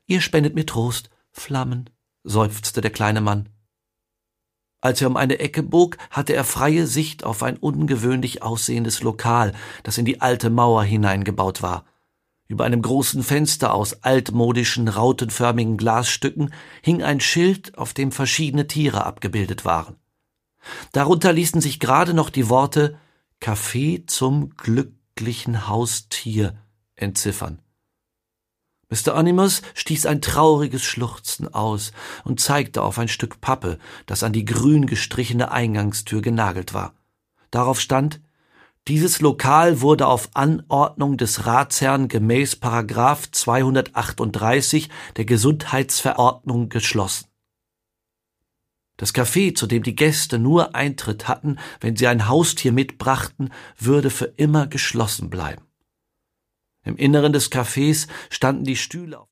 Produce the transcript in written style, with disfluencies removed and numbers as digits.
Ihr spendet mir Trost, Flammen, seufzte der kleine Mann. Als er um eine Ecke bog, hatte er freie Sicht auf ein ungewöhnlich aussehendes Lokal, das in die alte Mauer hineingebaut war. Über einem großen Fenster aus altmodischen, rautenförmigen Glasstücken hing ein Schild, auf dem verschiedene Tiere abgebildet waren. Darunter ließen sich gerade noch die Worte »Café zum glücklichen Haustier« entziffern. Mr. Onimus stieß ein trauriges Schluchzen aus und zeigte auf ein Stück Pappe, das an die grün gestrichene Eingangstür genagelt war. Darauf stand: »Dieses Lokal wurde auf Anordnung des Ratsherrn gemäß § 238 der Gesundheitsverordnung geschlossen.« Das Café, zu dem die Gäste nur Eintritt hatten, wenn sie ein Haustier mitbrachten, würde für immer geschlossen bleiben. Im Inneren des Cafés standen die Stühle